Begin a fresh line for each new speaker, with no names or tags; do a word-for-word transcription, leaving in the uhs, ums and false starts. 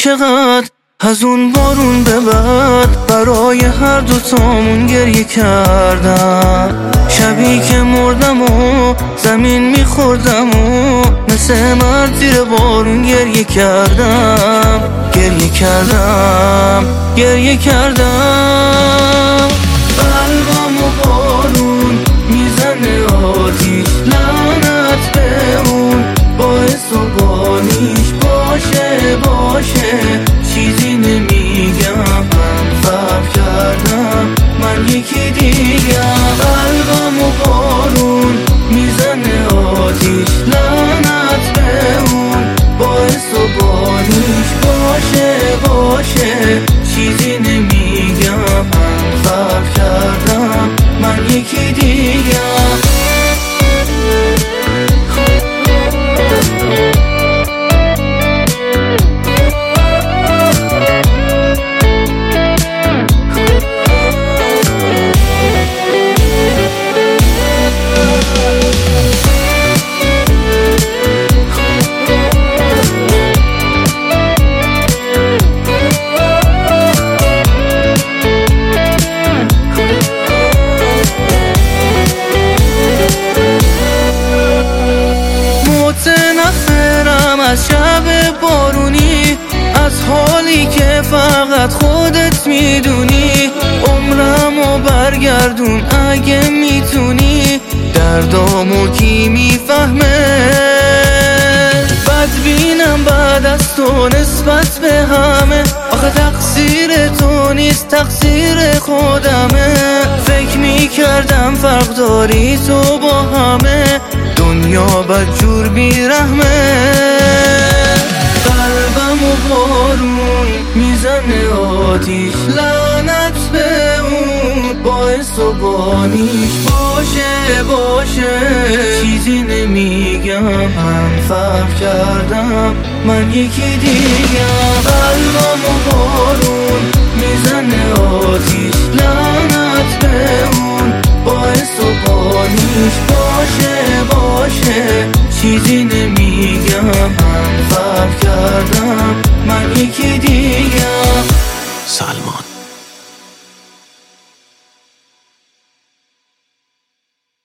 چقدر از اون بارون به بعد برای هر دو تامون گریه کردم. شبی که مردم و زمین میخوردم و مثل مرد زیر بارون گریه کردم. گریه کردم گریه کردم. قلبمو بارون میزنه آتیش، لعنت به اون باعث و بانیش. باشه باشه چیزی نمیگم، من فرق کردم، من یکی دیگم. قلبمو بارون میزنه آتیش، لعنت به اون باعث و بانیش. باشه باشه چیزی نمیگم، من فرق کردم، من یکی دیگم. از شب بارونی، از حالی که فقط خودت میدونی. عمرمو برگردون اگه میتونی، دردامو کی میفهمه. بدبینم بعد از تو نسبت به همه، آخه تقصیر تو نیست تقصیر خودمه. فکر میکردم فرق داری تو با همه، دنیا بدجور بیرحمه. قلبمو بارون میزنه آتیش، لعنت به اون باعث و بانیش. باشه باشه چیزی نمیگم، من فرق کردم، من یکی دیگم. قلبمو بارون میزنه آتیش، لعنت به اون باعث و بانیش. باشه باشه چیزی نمیگم، من فرق کردم، من یکی دیگم.
سلمان.